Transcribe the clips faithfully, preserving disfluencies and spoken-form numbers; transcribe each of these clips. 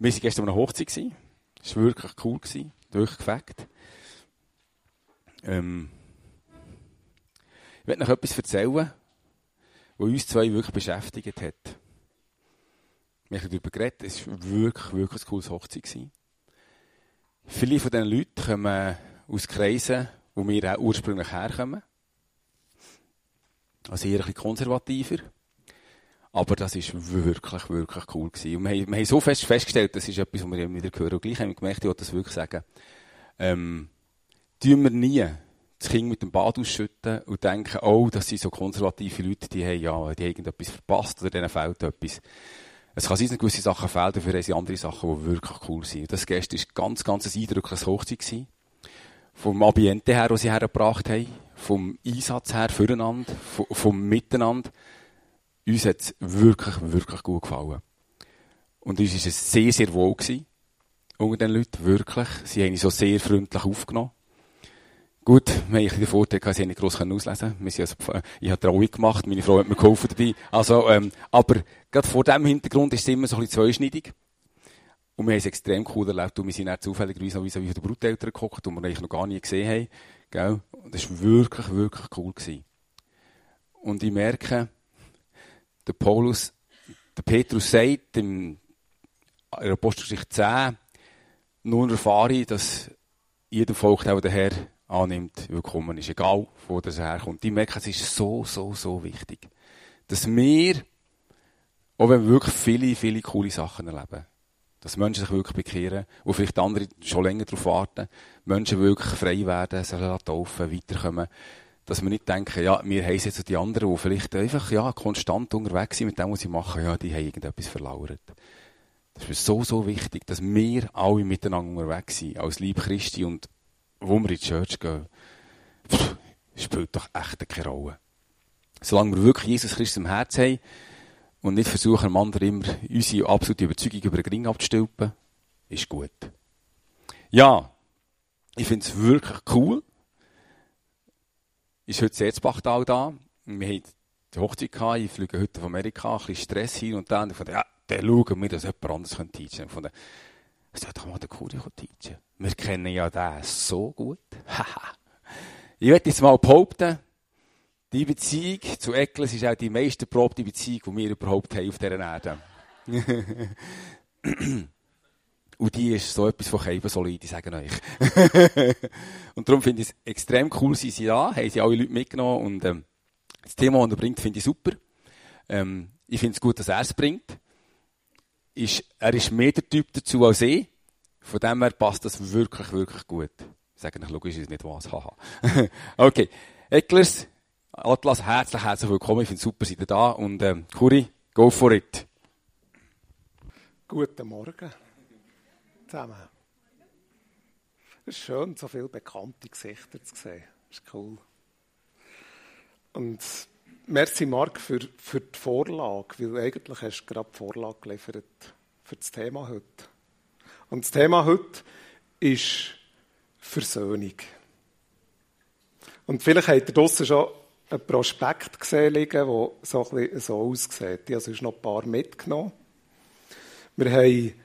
Wir waren gestern an einer Hochzeit. Es war wirklich cool, wirklich gefällt. Ähm, ich möchte noch etwas erzählen, was uns zwei wirklich beschäftigt hat. Wir haben darüber geredet, es war wirklich, wirklich ein cooles Hochzeit. Viele von diesen Leuten kommen aus Kreisen, wo wir auch ursprünglich herkommen. Also eher ein bisschen konservativer. Aber das war wirklich, wirklich cool gewesen. Und wir haben, wir haben so fest festgestellt, das ist etwas, was wir immer wieder hören. Und gleich haben wir gemerkt, ich wollte das wirklich sagen. Ähm, tun wir nie das Kind mit dem Bad ausschütten und denken, oh, das sind so konservative Leute, die haben, ja, die haben irgendetwas verpasst oder denen fehlt etwas. Es kann sein, dass gewisse Sachen fehlen, dafür haben sie andere Sachen, die wirklich cool sind. Und das gestern war ganz, ganz ein eindrückliches Hochzeit gewesen. Vom Ambiente her, das sie hergebracht haben, vom Einsatz her füreinander, vom, vom Miteinander. Uns hat es wirklich, wirklich gut gefallen. Und uns war es sehr, sehr wohl gewesen. Unter den Leuten, wirklich. Sie haben uns so sehr freundlich aufgenommen. Gut, wir haben den Vorteil gehabt, sie haben nicht gross auslesen können. Also, ich habe Trauung gemacht, meine Frau hat mir geholfen dabei. Also, ähm, aber gerade vor diesem Hintergrund ist es immer so ein bisschen zweischneidig. Und wir haben es extrem cool erlebt. Und wir sind dann zufälligerweise noch wie die Brauteltern geguckt, die wir eigentlich noch gar nie gesehen haben. Gell? Und das war wirklich, wirklich cool gewesen. Und ich merke, der Paulus, der Petrus sagt in der Apostelgeschichte zehn, nun erfahre ich, dass jeder Volk, der Herr annimmt, willkommen ist, egal wo das herkommt. Ich merke, es ist so, so, so wichtig, dass wir, auch wenn wir wirklich viele, viele coole Sachen erleben, dass Menschen sich wirklich bekehren, wo vielleicht andere schon länger darauf warten, Menschen wirklich frei werden, sich taufen, weiterkommen, dass wir nicht denken, ja, wir haben jetzt die anderen, die vielleicht einfach, ja, konstant unterwegs sind mit dem, was sie machen, ja, die haben irgendetwas verlauert. Das ist so, so wichtig, dass wir alle miteinander unterwegs sind, als Lieb Christi, und wo wir in die Church gehen, pff, spielt doch echt keine Rolle. Solange wir wirklich Jesus Christus im Herzen haben und nicht versuchen, dem anderen immer unsere absolute Überzeugung über den Ring abzustülpen, ist gut. Ja, ich finde es wirklich cool. Ist heute das Erzbachtal da. Wir haben die Hochzeit gehabt, ich fliege heute von Amerika, ein bisschen Stress hier und da. Und von ja, dann schauen wir, dass jemand anderes teachen kann. Von der, es soll doch mal der Kuri teachen. Wir kennen ja den so gut. Ich werde jetzt mal behaupten, die Beziehung zu Eccles ist auch die meiste probte Beziehung, die wir überhaupt haben auf dieser Erde. Und die ist so etwas von Keiben solide, sagen euch. Und darum finde ich es extrem cool, sind sie da, haben sie alle Leute mitgenommen. Und ähm, das Thema, das er bringt, finde ich super. Ähm, ich finde es gut, dass er es bringt. Ist, er ist mehr der Typ dazu als ich. Von dem her passt das wirklich, wirklich gut. Sagen euch, logisch ist nicht was, haha. Okay, Eccles, Atlas, herzlich, herzlich willkommen. Ich finde es super, seid ihr da. Und ähm, Kuri, go for it. Guten Morgen zusammen. Es ist schön, so viele bekannte Gesichter zu sehen. Das ist cool. Und merci, Marc, für, für die Vorlage, weil eigentlich hast du gerade die Vorlage geliefert für das Thema heute. Und das Thema heute ist Versöhnung. Und vielleicht habt ihr draussen schon ein Prospekt gesehen, der so, ein bisschen so aussieht. Ich habe sonst noch ein paar mitgenommen. Wir haben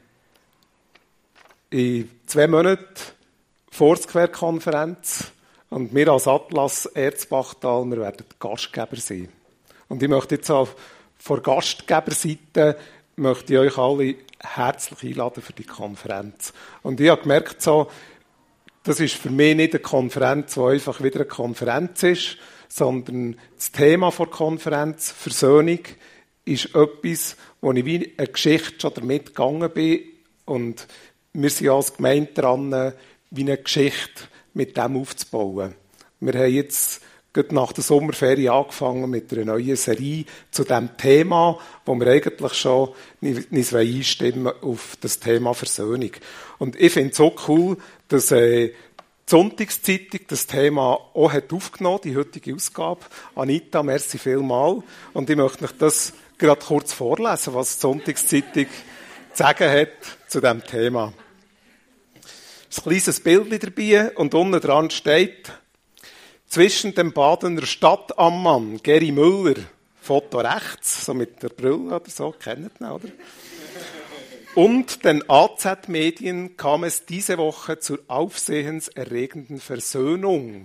in zwei Monaten Foursquare-Konferenz und wir als Atlas Erzbachtal, wir werden Gastgeber sein. Und ich möchte jetzt auch von Gastgeberseite möchte ich euch alle herzlich einladen für die Konferenz. Und ich habe gemerkt, so, das ist für mich nicht eine Konferenz, die einfach wieder eine Konferenz ist, sondern das Thema der Konferenz, Versöhnung, ist etwas, wo ich wie eine Geschichte schon damit gegangen bin. Und wir sind als Gemeinde dran, wie eine Geschichte mit dem aufzubauen. Wir haben jetzt gerade nach der Sommerferien angefangen mit einer neuen Serie zu diesem Thema, wo wir eigentlich schon uns einstimmen auf das Thema Versöhnung. Und ich finde es so cool, dass äh, die Sonntagszeitung das Thema auch hat aufgenommen, die heutige Ausgabe. Anita, merci vielmals. Und ich möchte euch das gerade kurz vorlesen, was die Sonntagszeitung zu sagen hat zu diesem Thema. Ein kleines Bild dabei und unten dran steht: Zwischen dem Badener Stadtammann Geri Müller, Foto rechts, so mit der Brille oder so, kennt ihr ihn, oder? Und den A Z-Medien kam es diese Woche zur aufsehenserregenden Versöhnung.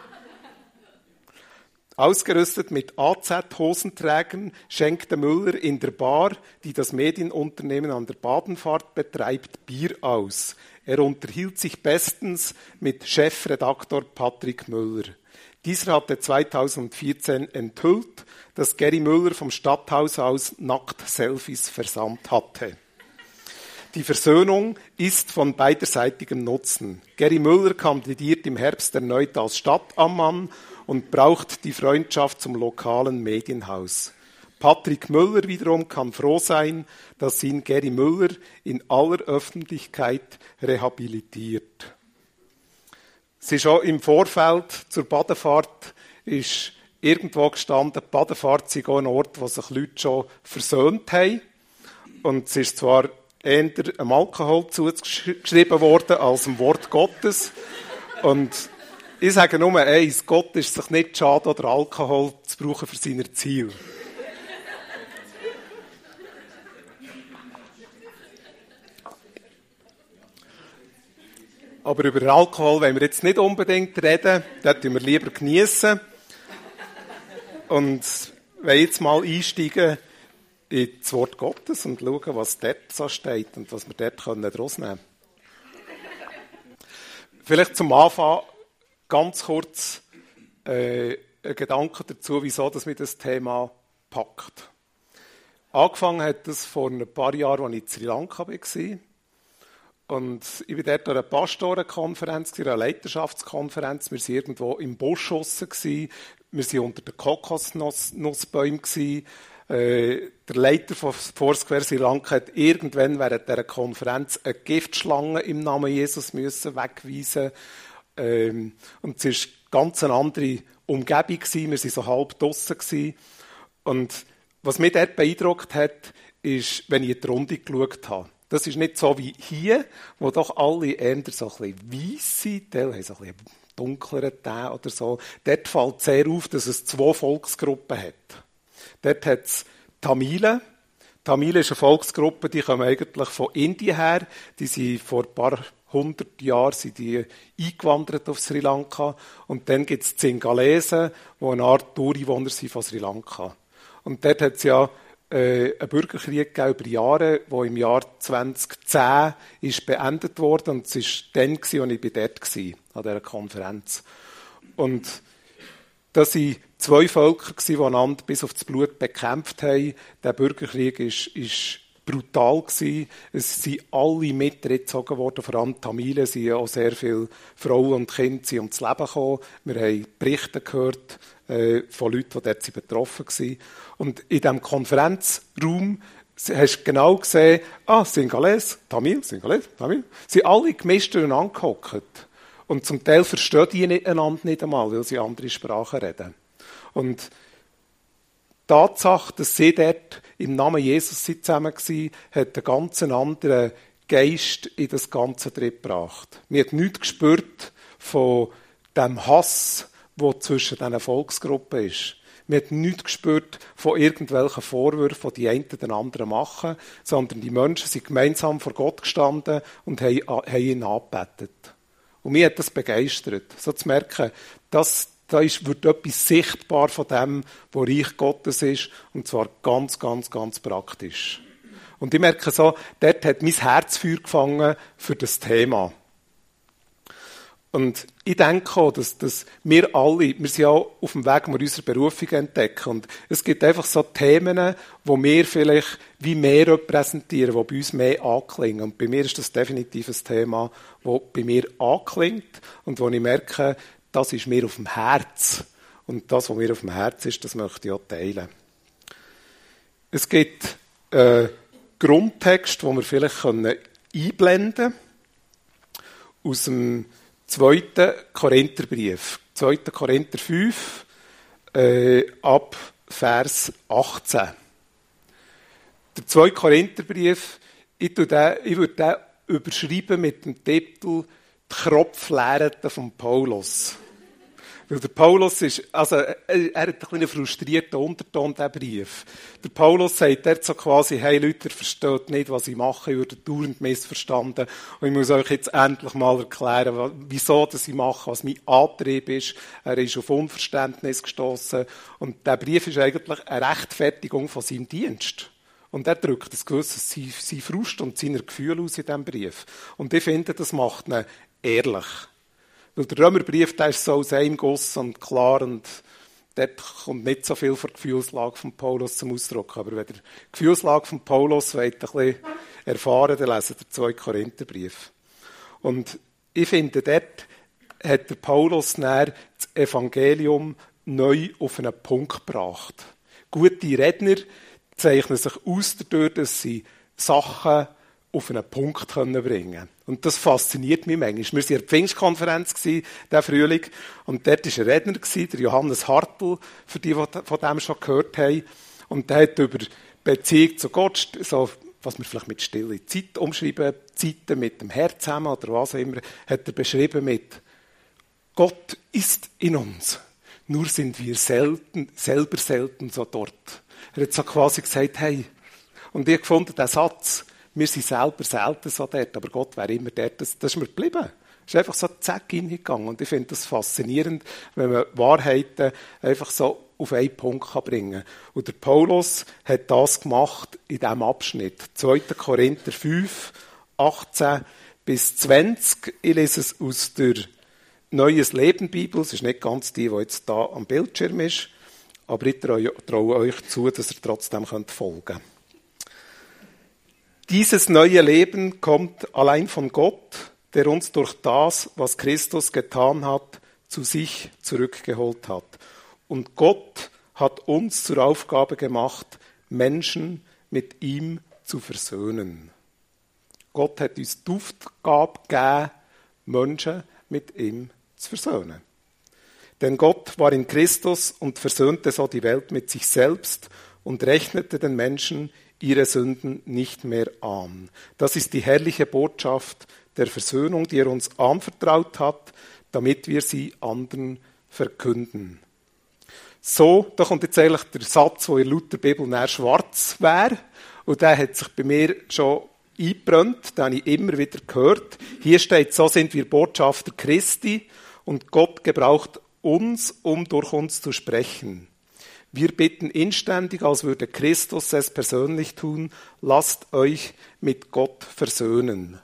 Ausgerüstet mit A Z-Hosenträgern schenkte Müller in der Bar, die das Medienunternehmen an der Badenfahrt betreibt, Bier aus. Er unterhielt sich bestens mit Chefredaktor Patrick Müller. Dieser hatte zweitausendvierzehn enthüllt, dass Gary Müller vom Stadthaus aus Nackt-Selfies versandt hatte. Die Versöhnung ist von beiderseitigem Nutzen. Gary Müller kandidiert im Herbst erneut als Stadtammann und braucht die Freundschaft zum lokalen Medienhaus. Patrick Müller wiederum kann froh sein, dass ihn Gary Müller in aller Öffentlichkeit rehabilitiert. Es ist auch im Vorfeld zur Badefahrt ist irgendwo gestanden, die Badefahrt sei auch ein Ort, wo sich Leute schon versöhnt haben. Und es ist zwar eher dem Alkohol zugeschrieben worden als dem Wort Gottes. Und ich sage nur eins, Gott ist sich nicht schade, oder Alkohol zu brauchen für seine Ziele. Aber über Alkohol wollen wir jetzt nicht unbedingt reden, das tun wir lieber geniessen. Und wenn jetzt mal einsteigen in das Wort Gottes und schauen, was dort so steht und was wir dort daraus nehmen können. Vielleicht zum Anfang ganz kurz äh, ein Gedanke dazu, wieso dass mich das Thema packt. Angefangen hat das vor ein paar Jahren, als ich in Sri Lanka war. Und ich war dort an einer Pastorenkonferenz, einer Leiterschaftskonferenz. Wir waren irgendwo im Busch draussen. Wir waren unter den Kokosnussbäumen. Äh, der Leiter von Foursquare Sri Lanka hat irgendwann während dieser Konferenz eine Giftschlange im Namen Jesus müssen wegweisen. Ähm, und es war ganz eine andere Umgebung. Wir waren so halb draussen. Und was mich dort beeindruckt hat, ist, wenn ich in die Runde geschaut habe. Das ist nicht so wie hier, wo doch alle eher so ein bisschen weiss sind, die haben so ein bisschen dunkleren Tee oder so. Dort fällt sehr auf, dass es zwei Volksgruppen hat. Dort hat es Tamilen. Tamilen ist eine Volksgruppe, die kommen eigentlich von Indien her. Die sind vor ein paar hundert Jahren sind die eingewandert auf Sri Lanka. Und dann gibt es die Singalesen, die eine Art Ureinwohner sind von Sri Lanka. Und dort hat es ja äh, einen Bürgerkrieg gegeben über Jahre, der im Jahr zweitausendzehn ist beendet wurde. Und es war dann, als ich dort war, an dieser Konferenz. Und das waren zwei Völker, die einander bis auf das Blut bekämpft haben. Der Bürgerkrieg war brutal. Es sind alle mitgezogen worden, vor allem die Tamilen, sind auch sehr viele Frauen und Kinder ums Leben gekommen. Wir haben Berichte gehört äh, von Leuten, die dort betroffen waren. Und in diesem Konferenzraum hast du genau gesehen, ah, Singalese, Tamil, Singalese, Tamil, sind alle gemischt durcheinander gehockt. Und zum Teil verstehen die einander nicht einmal, weil sie andere Sprachen reden. Und die Tatsache, dass sie dort im Namen Jesus zusammen waren, hat einen ganz anderen Geist in das Ganze drin gebracht. Wir haben nichts gespürt von dem Hass, der zwischen diesen Volksgruppen ist. Wir haben nichts gespürt von irgendwelchen Vorwürfen, die die einen den anderen machen, sondern die Menschen sind gemeinsam vor Gott gestanden und haben, haben ihn angebetet. Und mich hat das begeistert, so zu merken, dass da ist, wird etwas sichtbar von dem, was Reich Gottes ist, und zwar ganz, ganz, ganz praktisch. Und ich merke so, dort hat mein Herz Feuer gefangen für das Thema. Und ich denke auch, dass, dass wir alle, wir sind ja auf dem Weg, wo wir unsere Berufung entdecken. Und es gibt einfach so Themen, wo wir vielleicht wie mehr repräsentieren, die bei uns mehr anklingen. Und bei mir ist das definitiv ein Thema, das bei mir anklingt und wo ich merke, das ist mir auf dem Herz. Und das, was mir auf dem Herz ist, das möchte ich auch teilen. Es gibt einen Grundtext, den wir vielleicht einblenden können, aus dem zweiten Korintherbrief. zweiter Korinther fünf, äh, ab Vers achtzehn. Der zweite Korintherbrief, ich, den, ich würde den überschreiben mit dem Titel «Die Kropflehren von Paulus». Weil der Paulus ist, also, er hat einen kleinen frustrierten Unterton, der Brief. Der Paulus sagt dort so quasi, hey Leute, ihr versteht nicht, was ich mache, ich werde dauernd missverstanden. Und ich muss euch jetzt endlich mal erklären, wieso das ich mache, was mein Antrieb ist. Er ist auf Unverständnis gestossen. Und der Brief ist eigentlich eine Rechtfertigung von seinem Dienst. Und er drückt ein gewisses sein Frust und seine Gefühle aus in diesem Brief. Und ich finde, das macht ihn ehrlich. Weil der Römerbrief, der ist so aus einem Guss und klar und dort kommt nicht so viel von der Gefühlslage von Paulus zum Ausdruck. Aber wenn ihr die Gefühlslage von Paulus wollt, ein bisschen erfahren, dann lesen den zweiten Korintherbrief. Und ich finde, dort hat der Paulus das Evangelium neu auf einen Punkt gebracht. Gute Redner zeichnen sich aus dadurch, dass sie Sachen auf einen Punkt bringen können. Und das fasziniert mich manchmal. Wir waren in der Pfingstkonferenz diesen Frühling und dort war ein Redner, der Johannes Hartl, für die, die von dem schon gehört haben. Und der hat über Beziehung zu Gott, so, was wir vielleicht mit stille Zeit umschreiben, Zeiten mit dem Herz zusammen oder was auch immer, hat er beschrieben mit Gott ist in uns, nur sind wir selten, selber selten so dort. Er hat so quasi gesagt, hey, und ich habe gefunden, der Satz, wir sind selber selten so dort, aber Gott wäre immer dort. Das, das ist mir geblieben. Es ist einfach so zack hingegangen. Und ich finde das faszinierend, wenn man Wahrheiten einfach so auf einen Punkt bringen kann. Und der Paulus hat das gemacht in diesem Abschnitt. zweiter Korinther fünf, achtzehn bis zwanzig. Ich lese es aus der Neues Leben Bibel. Es ist nicht ganz die, die jetzt da am Bildschirm ist. Aber ich traue, traue euch zu, dass ihr trotzdem folgen könnt. Dieses neue Leben kommt allein von Gott, der uns durch das, was Christus getan hat, zu sich zurückgeholt hat. Und Gott hat uns zur Aufgabe gemacht, Menschen mit ihm zu versöhnen. Gott hat uns die Aufgabe gegeben, Menschen mit ihm zu versöhnen. Denn Gott war in Christus und versöhnte so die Welt mit sich selbst und rechnete den Menschen ihre Sünden nicht mehr an. Das ist die herrliche Botschaft der Versöhnung, die er uns anvertraut hat, damit wir sie anderen verkünden. So, da kommt jetzt eigentlich der Satz, wo in Lutherbibel näher schwarz wäre. Und der hat sich bei mir schon eingebrannt, den habe ich immer wieder gehört. Hier steht, so sind wir Botschafter Christi und Gott gebraucht uns, um durch uns zu sprechen. Wir bitten inständig, als würde Christus es persönlich tun, lasst euch mit Gott versöhnen.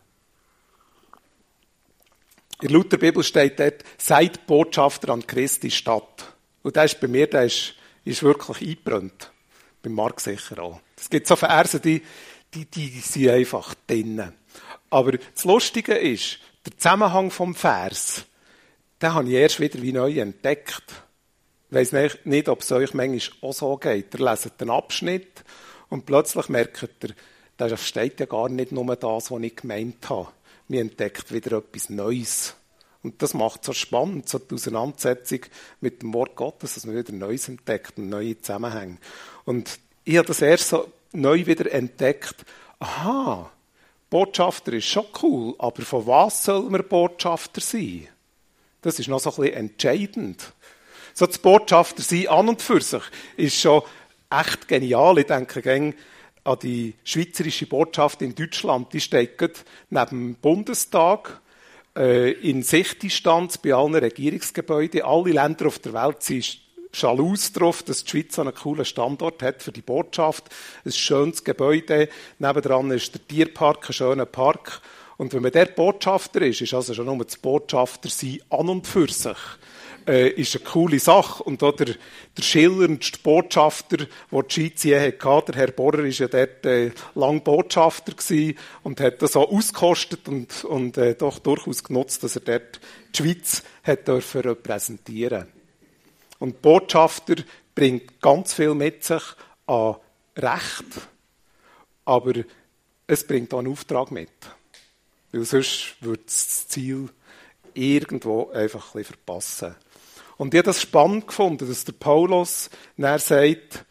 In der Lutherbibel steht dort, seid Botschafter an Christi Stadt. Und das ist bei mir, der ist, ist wirklich eingebrannt. Bei Marc sicher auch. Es gibt so Verse, die, die, die sind einfach drin. Aber das Lustige ist, der Zusammenhang vom Vers, den habe ich erst wieder wie neu entdeckt. Ich weiss nicht, ob es euch manchmal auch so geht. Ihr leset den Abschnitt und plötzlich merkt ihr, da steht ja gar nicht nur das, was ich gemeint habe. Man entdeckt wieder etwas Neues. Und das macht es so spannend, so die Auseinandersetzung mit dem Wort Gottes, dass man wieder Neues entdeckt und neue Zusammenhänge. Und ich habe das erst so neu wieder entdeckt. Aha, Botschafter ist schon cool, aber von was soll man Botschafter sein? Das ist noch so ein bisschen entscheidend. So das Botschafter sein an und für sich ist schon echt genial. Ich denke gerne an die schweizerische Botschaft in Deutschland. Die steht neben dem Bundestag äh, in Sichtdistanz bei allen Regierungsgebäuden. Alle Länder auf der Welt sind schalus drauf, dass die Schweiz einen coolen Standort hat für die Botschaft. Ein schönes Gebäude. Nebendran ist der Tierpark, ein schöner Park. Und wenn man dort Botschafter ist, ist also schon nur das Botschafter sein an und für sich. Äh, ist eine coole Sache. Und auch der, der schillerndste Botschafter, den die Schweiz je hatte, der Herr Bohrer, war ja dort äh, lang Botschafter gewesen und hat das auch ausgekostet und, und äh, doch durchaus genutzt, dass er dort die Schweiz hat dürfen repräsentieren. Und Botschafter bringt ganz viel mit sich an Recht, aber es bringt auch einen Auftrag mit. Weil sonst würde das Ziel irgendwo einfach ein bisschen verpassen. Und ich habe das spannend gefunden, dass der Paulus dann sagt,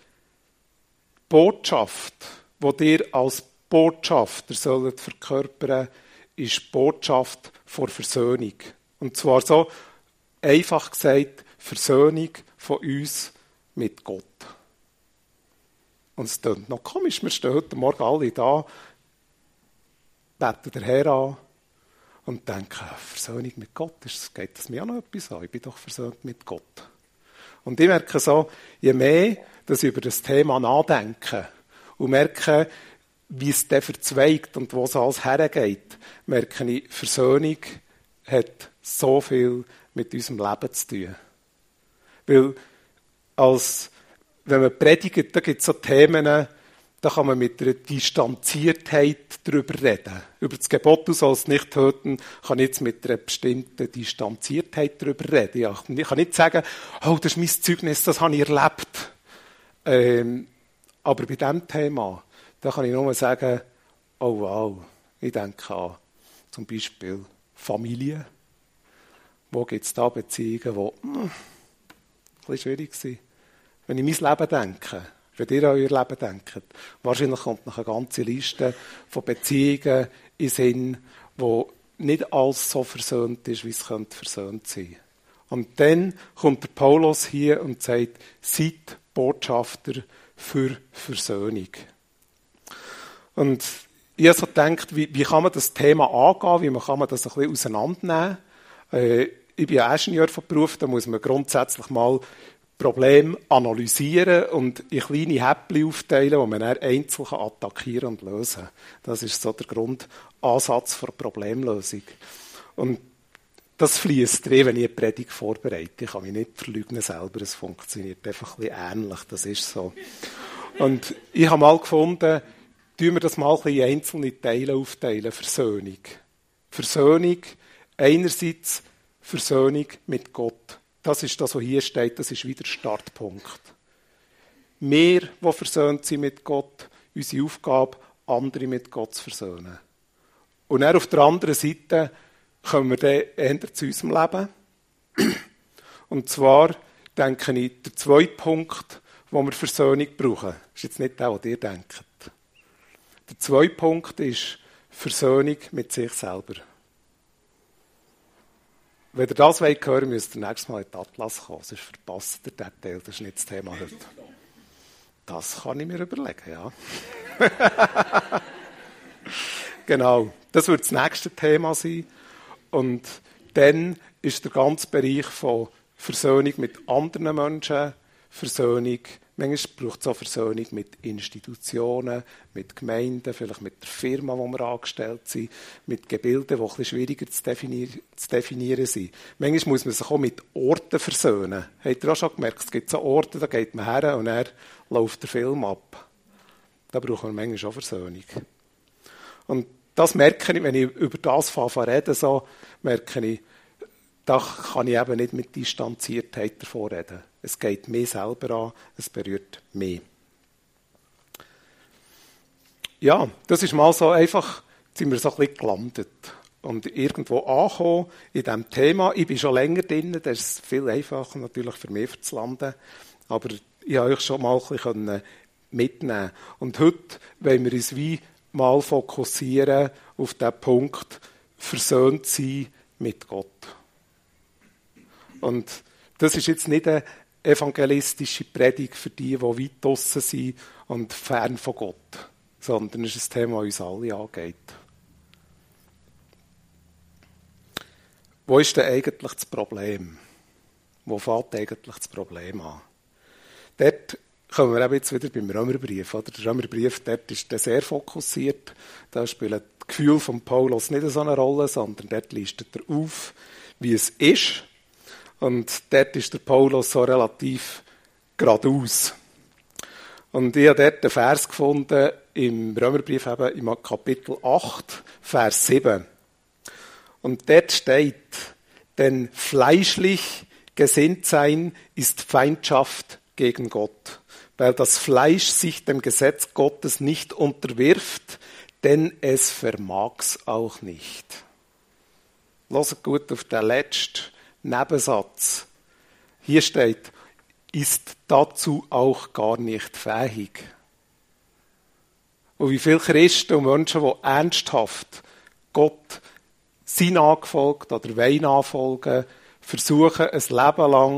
Botschaft, die ihr als Botschafter sollt verkörpern, ist Botschaft vor Versöhnung. Und zwar so einfach gesagt, Versöhnung von uns mit Gott. Und es klingt noch komisch, wir stehen heute Morgen alle da, beten den Herrn an und denken, Versöhnung mit Gott, das geht das mir auch noch etwas an, ich bin doch versöhnt mit Gott. Und ich merke so, je mehr, dass ich über das Thema nachdenke und merke, wie es dann verzweigt und wo es alles hergeht, merke ich, Versöhnung hat so viel mit unserem Leben zu tun. Weil, als, wenn man predigt, da gibt es so Themen, da kann man mit einer Distanziertheit darüber reden. Über das Gebot, du sollst nicht töten, kann ich jetzt mit einer bestimmten Distanziertheit darüber reden. Ja, ich kann nicht sagen, oh, das ist mein Zeugnis, das habe ich erlebt. Ähm, aber bei diesem Thema, da kann ich nur sagen, oh wow, ich denke an zum Beispiel Familie. Wo gibt es da Beziehungen, die hm, ein bisschen schwierig sind? Wenn ich mein Leben denke, wenn ihr an euer Leben denkt, wahrscheinlich kommt noch eine ganze Liste von Beziehungen in den Sinn, wo nicht alles so versöhnt ist, wie es könnte versöhnt sein. Und dann kommt der Paulus hier und sagt, seid Botschafter für Versöhnung. Und ich habe so gedacht, wie, wie kann man das Thema angehen, wie kann man das ein bisschen auseinandernehmen. Äh, ich bin ja Ingenieur von Beruf, da muss man grundsätzlich mal Probleme analysieren und in kleine Häppchen aufteilen, die man dann einzeln attackieren und lösen kann. Das ist so der Grundansatz der Problemlösung. Und das fließt drin, wenn ich eine Predigt vorbereite. Ich kann mich nicht verleugnen selber, es funktioniert einfach ein bisschen ähnlich, das ist so. Und ich habe mal gefunden, tun wir das mal ein bisschen in einzelne Teile aufteilen. Versöhnung. Versöhnung, einerseits Versöhnung mit Gott. Das ist das, was hier steht, das ist wieder der Startpunkt. Wir, die versöhnt sind mit Gott, unsere Aufgabe, andere mit Gott zu versöhnen. Und dann auf der anderen Seite kommen wir dann eher zu unserem Leben. Und zwar denke ich, der zweite Punkt, wo wir Versöhnung brauchen, ist jetzt nicht der, was ihr denkt. Der zweite Punkt ist Versöhnung mit sich selber. Wenn ihr das hören wollt, müsst ihr nächstes Mal in den Atlas kommen, sonst verpasst ihr den Teil, das ist nicht das Thema heute. Das kann ich mir überlegen, ja. Genau, das wird das nächste Thema sein. Und dann ist der ganze Bereich von Versöhnung mit anderen Menschen, Versöhnung, manchmal braucht es auch Versöhnung mit Institutionen, mit Gemeinden, vielleicht mit der Firma, wo wir angestellt sind, mit Gebilden, die ein bisschen schwieriger zu definieren, zu definieren sind. Manchmal muss man sich auch mit Orten versöhnen. Habt ihr auch schon gemerkt, es gibt so Orte, da geht man her und dann läuft der Film ab. Da brauchen wir manchmal auch Versöhnung. Und das merke ich, wenn ich über das rede, so merke ich, da kann ich eben nicht mit Distanziertheit davor reden. Es geht mir selber an, es berührt mich. Ja, das ist mal so einfach, jetzt sind wir so ein bisschen gelandet. Und irgendwo angekommen in diesem Thema. Ich bin schon länger drin, das ist viel einfacher natürlich für mich zu landen. Aber ich habe euch schon mal ein bisschen mitnehmen. Und heute wollen wir uns wie mal fokussieren auf den Punkt, versöhnt sein mit Gott. Und das ist jetzt nicht eine evangelistische Predigt für die, die weit draussen sind und fern von Gott, sondern es ist ein Thema, das uns alle angeht. Wo ist denn eigentlich das Problem? Wo fängt eigentlich das Problem an? Dort kommen wir eben jetzt wieder beim Römerbrief. Oder? Der Römerbrief, dort ist der sehr fokussiert. Da spielen die Gefühle von Paulus nicht so eine Rolle, sondern dort listet er auf, wie es ist. Und dort ist der Paulus so relativ geradeaus. Und ich habe dort einen Vers gefunden, im Römerbrief eben im Kapitel acht, Vers sieben. Und dort steht, denn fleischlich gesinnt sein ist Feindschaft gegen Gott, weil das Fleisch sich dem Gesetz Gottes nicht unterwirft, denn es vermag's auch nicht. Hört gut auf den letzten Nebensatz. Hier steht, ist dazu auch gar nicht fähig. Und wie viele Christen und Menschen, die ernsthaft Gott sind nachgefolgt oder wollen nachfolgen, versuchen ein Leben lang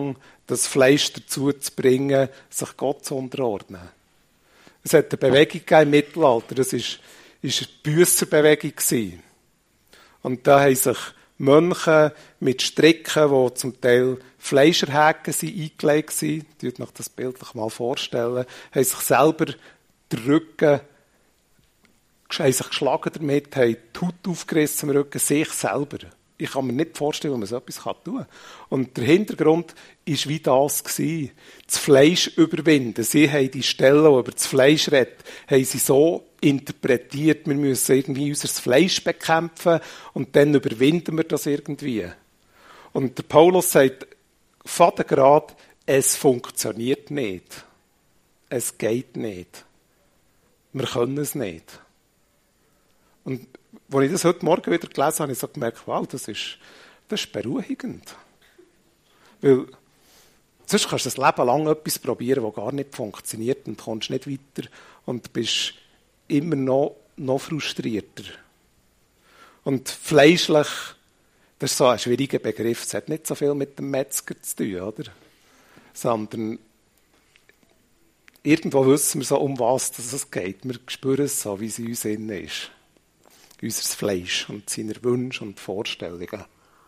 das Fleisch dazu zu bringen, sich Gott zu unterordnen. Es hat eine Bewegung gegeben im Mittelalter, das war eine Büsserbewegung. Und da haben sich Mönche mit Stricken, die zum Teil Fleischerhäken sind, eingelegt waren, ich euch das bildlich mal vorstellen, haben sich selber den Rücken, haben sich geschlagen damit, haben die Haut aufgerissen im Rücken, sich selber. Ich kann mir nicht vorstellen, wie man so etwas tun kann. Und der Hintergrund war wie das gewesen. Das Fleisch überwinden. Sie haben die Stelle, die über das Fleisch redet, haben sie so interpretiert, wir müssen irgendwie unser Fleisch bekämpfen und dann überwinden wir das irgendwie. Und der Paulus sagt, Vatergrad, es funktioniert nicht. Es geht nicht. Wir können es nicht. Und als ich das heute Morgen wieder gelesen habe, habe ich so gemerkt, wow, das ist, das ist beruhigend. Weil sonst kannst du das Leben lang etwas probieren, das gar nicht funktioniert und kommst nicht weiter und bist immer noch, noch frustrierter. Und fleischlich, das ist so ein schwieriger Begriff, es hat nicht so viel mit dem Metzger zu tun, oder? Sondern irgendwo wissen wir so, um was es geht. Wir spüren es so, wie es in uns innen ist. Unser Fleisch und seine Wünsche und Vorstellungen.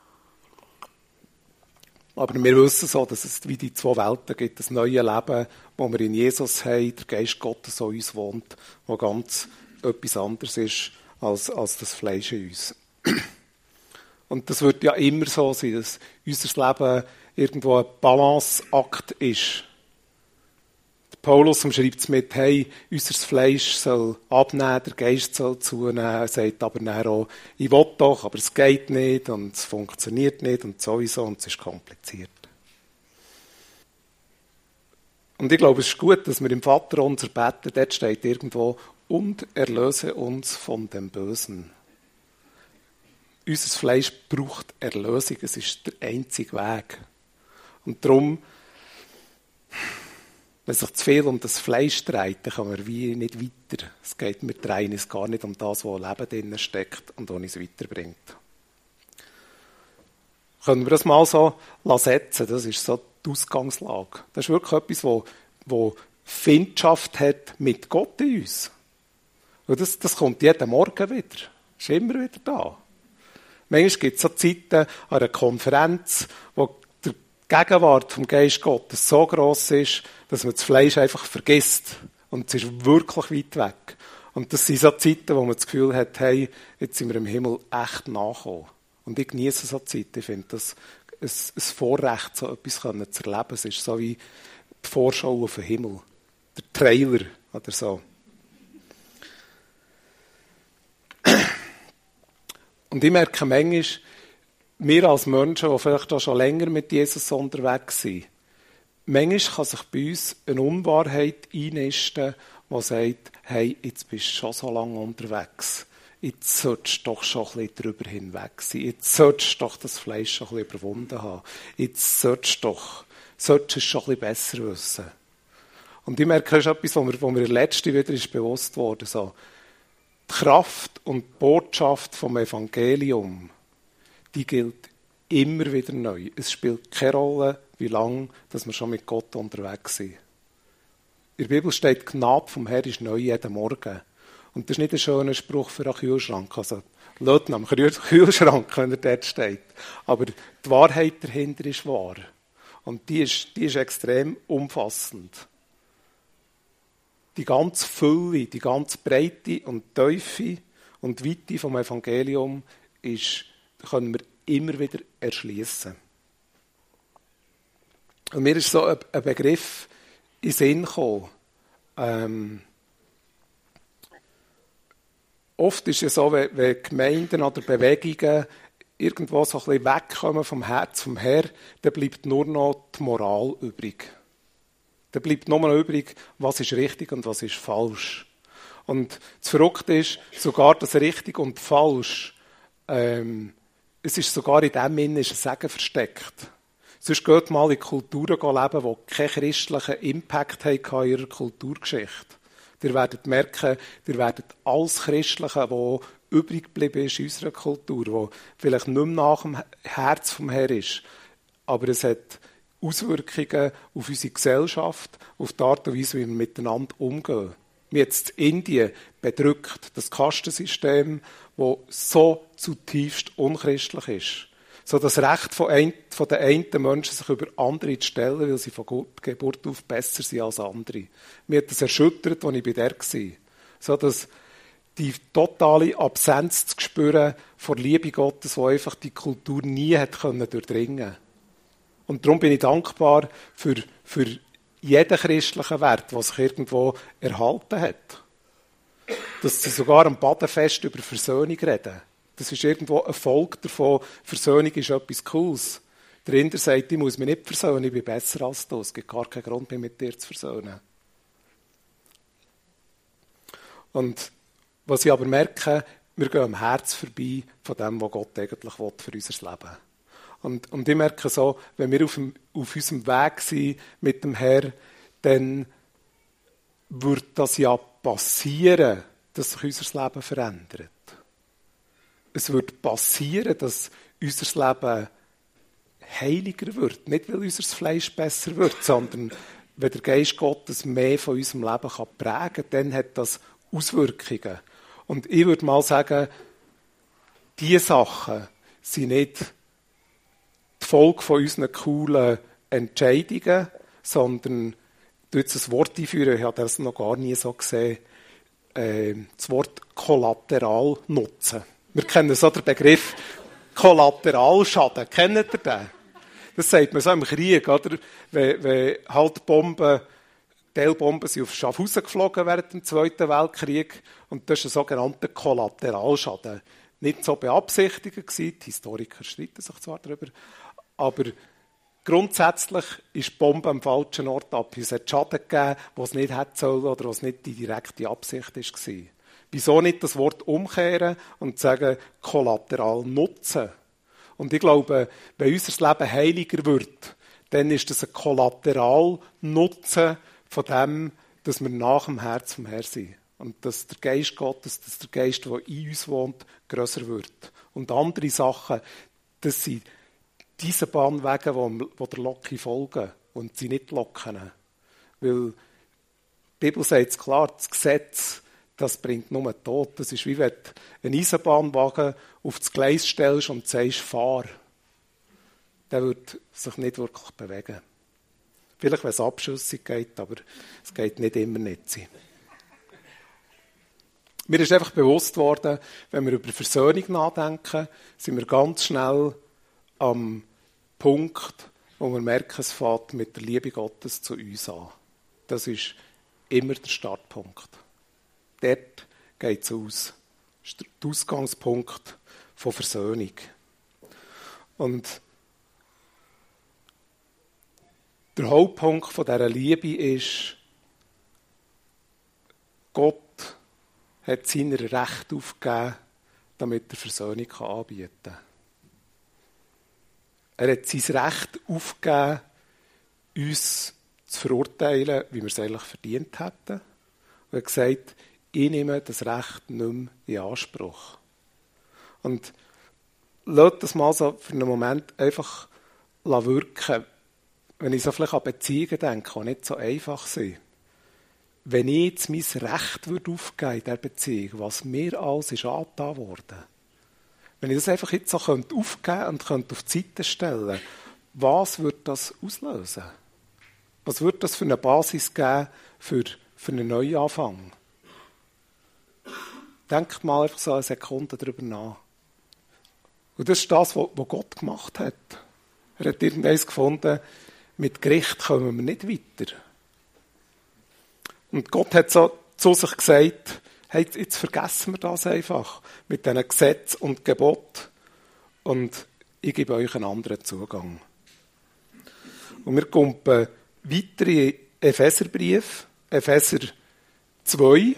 Aber wir wissen so, dass es wie die zwei Welten gibt. Das neue Leben, wo wir in Jesus haben, der Geist Gottes in uns wohnt, wo ganz etwas anderes ist als, als das Fleisch in uns. Und das wird ja immer so sein, dass unser Leben irgendwo ein Balanceakt ist. Paulus schreibt es mit, hey, unser Fleisch soll abnehmen, der Geist soll zunehmen. Er sagt aber dann auch, ich will doch, aber es geht nicht und es funktioniert nicht und sowieso und es ist kompliziert. Und ich glaube, es ist gut, dass wir im Vater unser beten, dort steht irgendwo, und erlöse uns von dem Bösen. Unser Fleisch braucht Erlösung, es ist der einzige Weg. Und darum, wenn sich zu viel um das Fleisch dreht, dann kann man wie nicht weiter. Es geht mir drehen es gar nicht um das, was Leben drin steckt und was uns weiterbringt. Können wir das mal so setzen? Das ist so die Ausgangslage. Das ist wirklich etwas, wo, wo Findschaft hat mit Gott in uns. Und das, das kommt jeden Morgen wieder. Ist immer wieder da. Manchmal gibt es so Zeiten an einer Konferenz, wo die Gegenwart vom Geist Gottes so gross ist, dass man das Fleisch einfach vergisst. Und es ist wirklich weit weg. Und das sind so Zeiten, wo man das Gefühl hat, hey, jetzt sind wir im Himmel echt nachgekommen. Und ich genieße so Zeiten. Ich finde das ein, ein Vorrecht, so etwas zu erleben. Es ist so wie die Vorschau auf den Himmel. Der Trailer oder so. Und ich merke manchmal, wir als Menschen, die vielleicht auch schon länger mit Jesus unterwegs sind, manchmal kann sich bei uns eine Unwahrheit einnisten, die sagt, hey, jetzt bist du schon so lange unterwegs. Jetzt solltest du doch schon ein bisschen drüber hinweg sein. Jetzt solltest du doch das Fleisch schon ein bisschen überwunden haben. Jetzt solltest du doch, solltest du es schon ein bisschen besser wissen. Und ich merke, das ist etwas, was mir, was mir letzte wieder ist bewusst wurde. So, die Kraft und die Botschaft vom Evangelium, die gilt immer wieder neu. Es spielt keine Rolle, wie lange dass wir schon mit Gott unterwegs sind. In der Bibel steht, die Gnade vom Herrn ist neu jeden Morgen. Und das ist nicht ein schöner Spruch für einen Kühlschrank. Also, lasst ihn am Kühlschrank, wenn er dort steht. Aber die Wahrheit dahinter ist wahr. Und die ist, die ist extrem umfassend. Die ganze Fülle, die ganze Breite und Tiefe und Weite vom Evangelium ist, können wir immer wieder erschließen. Und mir ist so ein, ein Begriff in den Sinn gekommen. Ähm, oft ist es ja so, wenn, wenn Gemeinden oder Bewegungen irgendwo so ein bisschen wegkommen vom Herz vom Herrn, dann bleibt nur noch die Moral übrig. Dann bleibt nur noch übrig, was ist richtig und was ist falsch. Und das Verrückte ist, sogar das richtig und falsch, ähm, es ist sogar in dem Sinne ein Segen versteckt. Sonst geht mal in Kulturen leben, die keinen christlichen Impact haben in ihrer Kulturgeschichte. Ihr werdet merken, ihr werdet alles Christliche, was übrig geblieben ist in unserer Kultur, was vielleicht nicht mehr nach dem Herz vom Herrn ist, aber es hat Auswirkungen auf unsere Gesellschaft, auf die Art und Weise, wie wir miteinander umgehen. Mir jetzt Indien bedrückt, das Kastensystem, das so zutiefst unchristlich ist. So das Recht von, ein, von den einen Menschen, sich über andere zu stellen, weil sie von Geburt auf besser sind als andere. Mir hat das erschüttert, als ich bei der war. So dass die totale Absenz zu spüren von Liebe Gottes, die einfach die Kultur nie hat können durchdringen. Und darum bin ich dankbar für, für jeden christlichen Wert, der sich irgendwo erhalten hat. Dass sie sogar am Badenfest über Versöhnung reden. Das ist irgendwo ein Folge davon, Versöhnung ist etwas Cooles. Der Inder sagt, ich muss mich nicht versöhnen, ich bin besser als du. Es gibt gar keinen Grund, mich mit dir zu versöhnen. Und was ich aber merke, wir gehen am Herz vorbei von dem, was Gott eigentlich will für unser Leben. Und, und ich merke so, wenn wir auf, dem, auf unserem Weg sind mit dem Herrn, dann wird das ja passieren, dass sich unser Leben verändert. Es wird passieren, dass unser Leben heiliger wird. Nicht, weil unser Fleisch besser wird, sondern wenn der Geist Gottes mehr von unserem Leben kann prägen kann, dann hat das Auswirkungen. Und ich würde mal sagen, diese Sachen sind nicht die Folge von unseren coolen Entscheidungen, sondern durch das Wort einführen, ich habe das noch gar nie so gesehen, äh, das Wort Kollateralnutzen. Wir kennen so den Begriff Kollateralschaden. Kennt ihr den? Das sagt man so im Krieg, oder? Wenn, wenn halt Bomben, Teilbomben sind auf Schaffhausen geflogen während dem Zweiten Weltkrieg und das ist ein sogenannter Kollateralschaden. Nicht so beabsichtigt gewesen, die Historiker streiten sich zwar darüber, aber grundsätzlich ist die Bombe am falschen Ort ab. Es hat Schaden gegeben, was es nicht hätte sollen oder was nicht die direkte Absicht war. Wieso nicht das Wort umkehren und sagen, Kollateral nutzen? Und ich glaube, wenn unser Leben heiliger wird, dann ist das ein Kollateralnutzen von dem, dass wir nach dem Herz vom Herrn sind. Und dass der Geist Gottes, dass der Geist, der in uns wohnt, grösser wird. Und andere Sachen, das sind diese Bahnwege, die der Locke folgen und sie nicht locken. Weil die Bibel sagt es klar, das Gesetz, das bringt nur Tod. Das ist wie wenn du einen Eisenbahnwagen auf das Gleis stellst und sagst, fahr. Der wird sich nicht wirklich bewegen. Vielleicht, wenn es abschüssig geht, aber es geht nicht immer nicht. Mir ist einfach bewusst worden, wenn wir über Versöhnung nachdenken, sind wir ganz schnell am Punkt, wo wir merken, es fängt mit der Liebe Gottes zu uns an. Das ist immer der Startpunkt. Dort geht es aus. Das ist der Ausgangspunkt von Versöhnung. Und der Hauptpunkt von dieser Liebe ist, Gott hat sein Recht aufgegeben, damit er Versöhnung anbieten kann. Er hat sein Recht aufgegeben, uns zu verurteilen, wie wir es eigentlich verdient hätten. Er hat gesagt, ich nehme das Recht nicht mehr in Anspruch. Und lasst das mal so für einen Moment einfach wirken. Wenn ich so vielleicht an Beziehungen denke, die nicht so einfach sind. Wenn ich jetzt mein Recht würde aufgeben in dieser Beziehung, was mir alles ist angetan worden, wenn ich das einfach jetzt so aufgeben könnte und könnte auf die Seite stellen, was würde das auslösen? Was würde das für eine Basis geben für, für einen Neuanfang? Denkt mal einfach so eine Sekunde darüber nach. Und das ist das, was Gott gemacht hat. Er hat irgendwas gefunden, mit Gericht kommen wir nicht weiter. Und Gott hat so zu sich gesagt, hey, jetzt vergessen wir das einfach mit diesen Gesetzen und Geboten und ich gebe euch einen anderen Zugang. Und wir kommen weiter in Epheserbrief, Epheser zwei.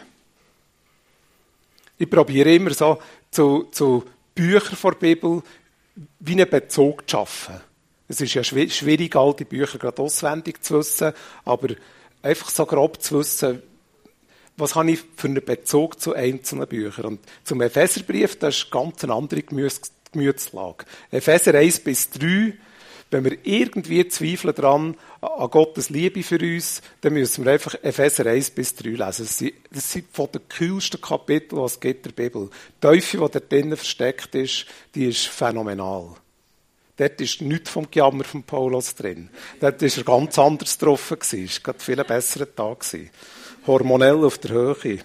Ich probiere immer so zu, zu Büchern der Bibel wie einen Bezug zu schaffen. Es ist ja schwierig, all die Bücher gerade auswendig zu wissen, aber einfach so grob zu wissen, was habe ich für einen Bezug zu einzelnen Büchern. Und zum Epheserbrief, das ist ganz eine andere Gemütslage. Epheser eins bis drei, Wenn wir irgendwie zweifeln dran, an Gottes Liebe für uns, dann müssen wir einfach Epheser eins bis drei lesen. Das sind, das sind von den kühlsten Kapiteln, was es gibt in der Bibel. Die Teufel, die da drinnen versteckt ist, die ist phänomenal. Dort ist nichts vom Gejammer von Paulus drin. Dort war er ganz anders getroffen. Es war gerade viel besserer Tag. Hormonell auf der Höhe.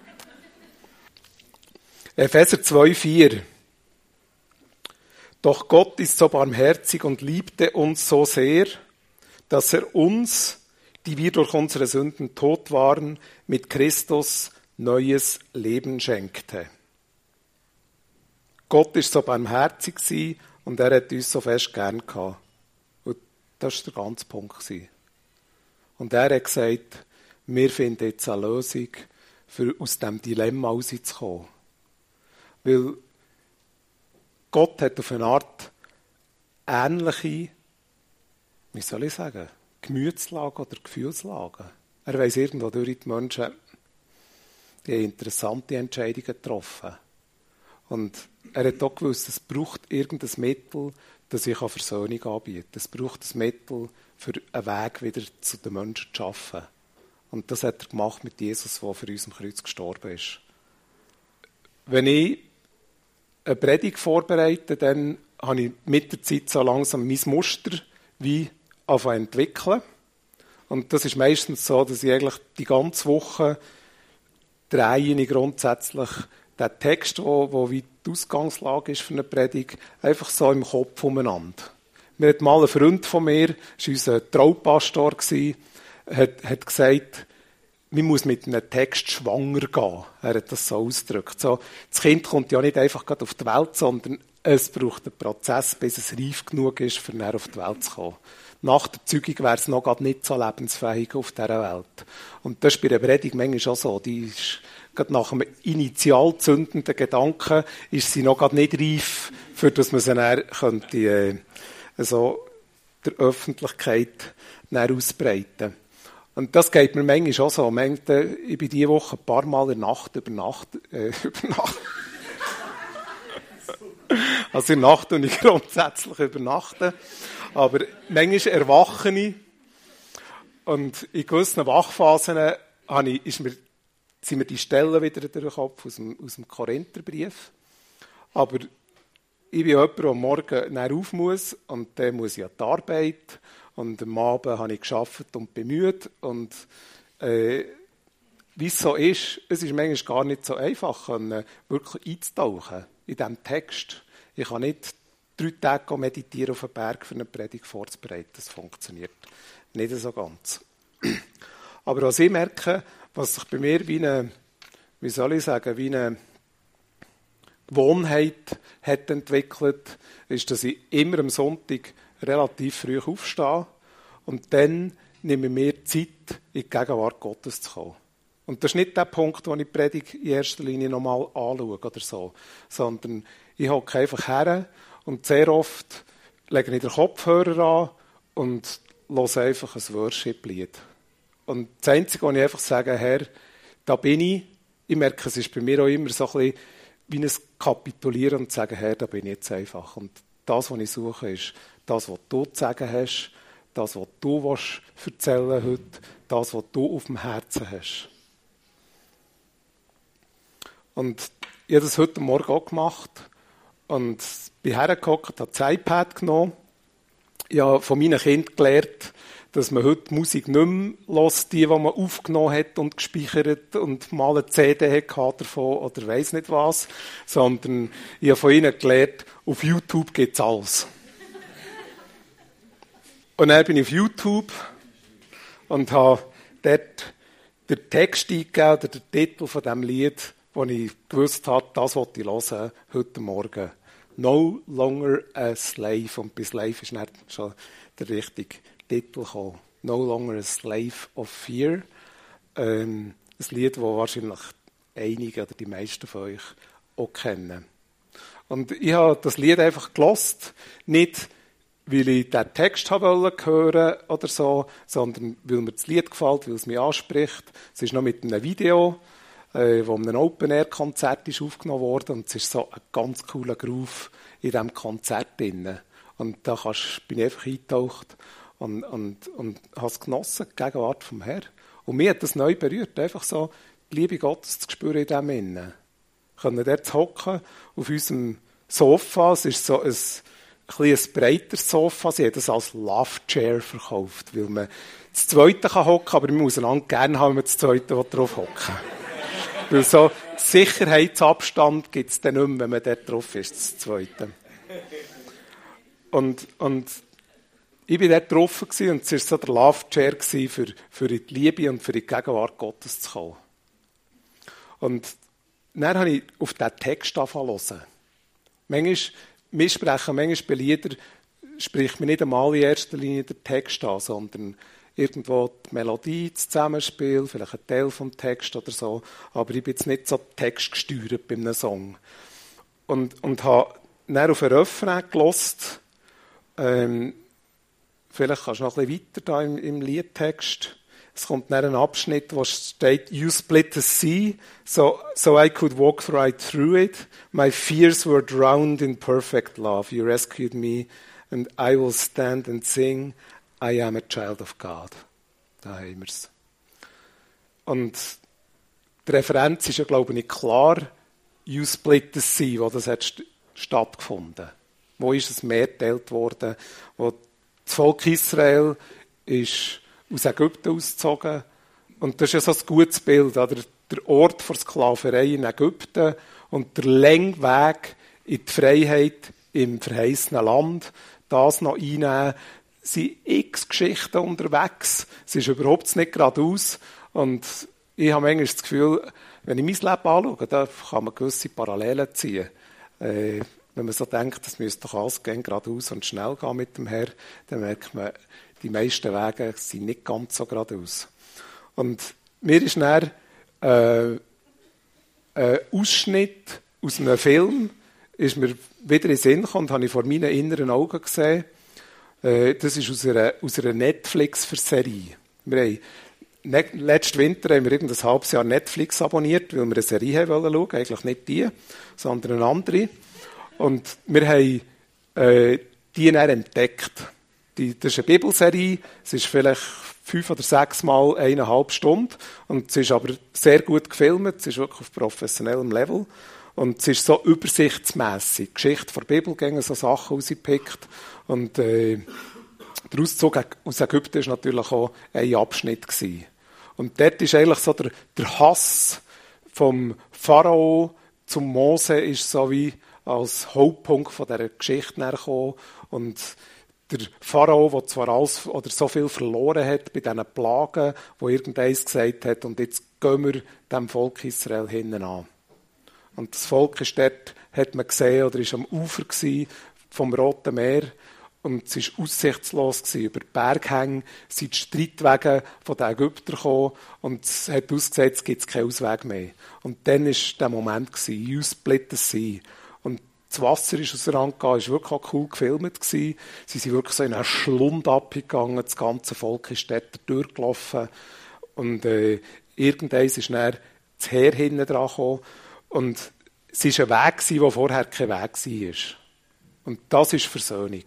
Epheser zwei, vier. Doch Gott ist so barmherzig und liebte uns so sehr, dass er uns, die wir durch unsere Sünden tot waren, mit Christus neues Leben schenkte. Gott ist so barmherzig gewesen und er hat uns so fest gern gehabt. Und das war der ganze Punkt. Und er hat gesagt, wir finden jetzt eine Lösung, für aus diesem Dilemma rauszukommen. Weil Gott hat auf eine Art ähnliche, wie soll ich sagen, Gemütslage oder Gefühlslage. Er weiss irgendwo durch die Menschen, die haben interessante Entscheidungen getroffen. Und er hat auch gewusst, es braucht irgendein Mittel, das ich Versöhnung anbieten kann. Es braucht ein Mittel, für einen Weg wieder zu den Menschen zu schaffen. Und das hat er gemacht mit Jesus, der für uns am Kreuz gestorben ist. Wenn ich eine Predigt vorbereite, dann habe ich mit der Zeit so langsam mein Muster wie anfangen zu entwickeln. Und das ist meistens so, dass ich eigentlich die ganze Woche drehe ich grundsätzlich den Text, der wie die Ausgangslage ist für eine Predigt, einfach so im Kopf umeinander. Mir hat mal ein Freund von mir, das war unser Traupastor, hat, hat gesagt, man muss mit einem Text schwanger gehen. Er hat das so ausgedrückt. So, das Kind kommt ja nicht einfach gerade auf die Welt, sondern es braucht einen Prozess, bis es reif genug ist, für näher auf die Welt zu kommen. Nach der Zeugung wäre es noch gerade nicht so lebensfähig auf dieser Welt. Und das ist bei der Predigt manchmal auch so. Die ist gerade nach einem initial zündenden Gedanken ist sie noch gerade nicht reif, für dass man sie dann könnte, äh, also der Öffentlichkeit dann ausbreiten. Und das geht mir manchmal auch so. Manchmal, ich bin diese Woche ein paar Mal in der Nacht über Nacht, äh, über Nacht. Also in der Nacht und ich grundsätzlich übernachten. Aber manchmal erwache ich und in gewissen Wachphasen habe ich, ist mir, sind mir die Stellen wieder durch den Kopf aus dem, aus dem Korintherbrief. Aber ich bin jemand, der am Morgen auf muss und dann muss ich an die Arbeit. Und am Abend habe ich gearbeitet und bemüht. Und äh, wie es so ist, es ist manchmal gar nicht so einfach, können, wirklich einzutauchen in diesem Text. Ich kann nicht drei Tage meditieren auf einen Berg für eine Predigt vorzubereiten. Das funktioniert nicht so ganz. Aber was ich merke, was sich bei mir wie eine, wie soll ich sagen, wie eine Gewohnheit hat entwickelt, ist, dass ich immer am Sonntag relativ früh aufstehe und dann nehme ich mir Zeit, in die Gegenwart Gottes zu kommen. Und das ist nicht der Punkt, wo ich die Predigt in erster Linie nochmal anschaue oder so, sondern ich hocke einfach her und sehr oft lege ich den Kopfhörer an und höre einfach ein Worship-Lied. Und das Einzige, was ich einfach sage, Herr, da bin ich. Ich merke, es ist bei mir auch immer so ein bisschen wie ein Kapitulieren und sagen, Herr, da bin ich jetzt einfach. Und das, was ich suche, ist das, was du zu sagen hast, das, was du willst erzählen heute, das, was du auf dem Herzen hast. Und ich habe das heute Morgen auch gemacht und bin hergehockt, habe das iPad genommen. Ich habe von meinen Kindern gelernt, dass man heute Musik nicht mehr hört, die, die man aufgenommen hat und gespeichert und mal eine C D hatte davon oder weiss nicht was, sondern ich habe von ihnen gelernt, auf YouTube gibt es alles. Und dann bin ich auf YouTube und habe dort den Text eingegeben oder den Titel von diesem Lied, wo ich gewusst habe, das wollte ich hören, heute Morgen. No longer a slave. Und bei Slave ist dann schon der richtige Titel gekommen. No longer a slave of fear. Ähm, ein Lied, das wahrscheinlich einige oder die meisten von euch auch kennen. Und ich habe das Lied einfach gehört, nicht weil ich den Text hören hören oder so, sondern weil mir das Lied gefällt, weil es mich anspricht. Es ist noch mit einem Video, äh, wo einem Open-Air-Konzert ist aufgenommen wurde und es ist so ein ganz cooler Groove in diesem Konzert drin. Und da kannst, bin ich einfach eingetaucht und, und, und habe es genossen, die Gegenwart vom Herrn. Und mich hat das neu berührt, einfach so die Liebe Gottes zu spüren in dem Innen. Wir können dort hocken auf unserem Sofa. Es ist so ein, ein, ein breiteres Sofa. Sie hat es als Love Chair verkauft, weil man das Zweite kann hocken, aber man muss einander gerne haben, wenn man das Zweite drauf hocken. Weil so Sicherheitsabstand gibt es dann nicht mehr, wenn man dort drauf ist, das Zweite. Und, und ich war dort drauf und es war so der Love Chair für, für die Liebe und für die Gegenwart Gottes zu kommen. Und dann habe ich auf diesen Text angefangen zu hören. Manchmal, wir sprechen manchmal bei Liedern, spricht man nicht einmal in erster Linie den Text an, sondern irgendwo die Melodie, das Zusammenspiel, vielleicht ein Teil vom Text oder so. Aber ich bin jetzt nicht so textgesteuert bei einem Song. Und, und habe dann auf einen Refrain gehört. Ähm, vielleicht kannst du noch ein bisschen weiter da im, im Liedtext. Es kommt dann ein Abschnitt, wo steht, You split the sea, so, so I could walk right through it. My fears were drowned in perfect love. You rescued me, and I will stand and sing, I am a child of God. Da haben wir es. Und die Referenz ist ja, glaube ich, klar. You split the sea, wo das hat st- stattgefunden. Wo ist das Meer geteilt worden? Wo das Volk Israel ist aus Ägypten ausgezogen. Und das ist ja so ein gutes Bild. Oder? Der Ort der Sklaverei in Ägypten und der lange Weg in die Freiheit im verheißenen Land. Das noch einnehmen. Es sind x Geschichten unterwegs. Es ist überhaupt nicht geradeaus. Und ich habe manchmal das Gefühl, wenn ich mein Leben anschaue, da kann man gewisse Parallelen ziehen. Äh, wenn man so denkt, das müsste doch alles gehen, geradeaus und schnell gehen mit dem Herrn, dann merkt man, die meisten Wege sind nicht ganz so geradeaus. Und mir ist dann äh, ein Ausschnitt aus einem Film ist mir wieder in den Sinn gekommen und habe ich vor meinen inneren Augen gesehen. Äh, das ist aus einer, aus einer Netflix-Serie. Wir haben ne, letzten Winter haben wir ein halbes Jahr Netflix abonniert, weil wir eine Serie haben wollen schauen. Eigentlich nicht die, sondern eine andere. Und wir haben äh, die dann entdeckt. Die, das ist eine Bibelserie. Es ist vielleicht fünf oder sechs Mal eineinhalb Stunden. Und es ist aber sehr gut gefilmt. Es ist wirklich auf professionellem Level. Und es ist so übersichtsmässig. Die Geschichte der Bibel gehen so Sachen rausgepickt. Und äh, der Auszug aus Ägypten war natürlich auch ein Abschnitt gewesen. Und dort ist eigentlich so der, der Hass vom Pharao zum Mose ist so wie als Hauptpunkt von dieser Geschichte hergekommen. Und der Pharao, der zwar alles oder so viel verloren hat bei diesen Plagen, wo irgendeins gesagt hat, und jetzt gehen wir dem Volk Israel hinten an. Und das Volk ist dort, hat man gesehen, oder ist am Ufer gewesen vom Roten Meer. Und es war aussichtslos gewesen. Über die Berghänge sind die Streitwege von den Ägyptern gekommen. Und es hat ausgesehen, es gibt keinen Ausweg mehr. Und dann war der Moment gewesen, you split the sea. Und das Wasser ist auseinandergegangen, es war wirklich auch cool gefilmt gewesen. Sie sind wirklich so in einen Schlund abgegangen, das ganze Volk ist dort durchgelaufen. Und äh, irgendwann ist dann das Heer hinten dran gekommen. Und es war ein Weg, der vorher kein Weg war. Und das ist Versöhnung.